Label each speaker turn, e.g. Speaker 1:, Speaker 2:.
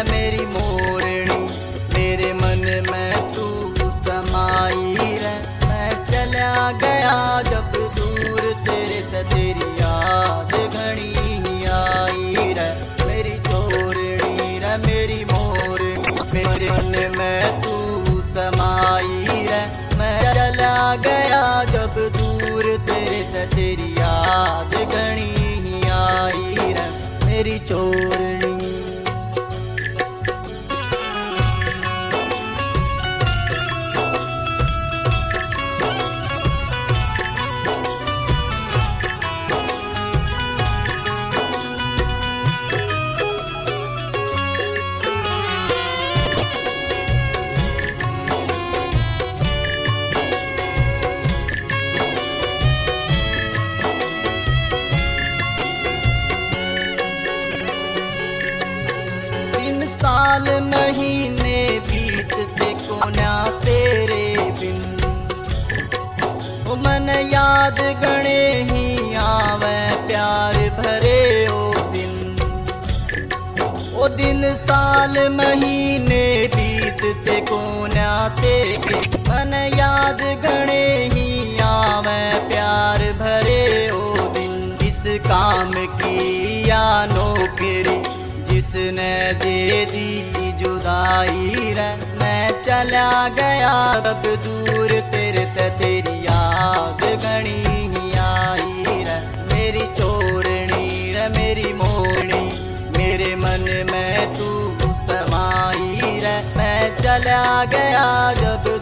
Speaker 1: रे मेरी मोरनी, मेरे मन में तू समाई रे। मैं चला गया जब दूर तेरे ते तेरी याद घनी आई रे। मेरी चोरनी रे मेरी मोरनी, मेरे मन में तू समाई रे। मैं चला गया जब दूर तेरे ते तेरी याद घनी आई रे। मेरी चोरनी साल महीने बीतते कोना तेरे बिन, ओ मन याद गणे ही आवे प्यार भरे ओ दिन साल महीने बीतते कोना तेरे, मन याद गणे ही आवे प्यार भरे ओ दिन। इस काम की या नौकरी जिसने दे दी जुदाई रे। मैं चला गया अब दूर तेरे ते तेरी याद घनी आई रे। मेरी चोरनी रे मेरी मोरनी, मेरे मन में तू समाई रे। मैं चला गया जब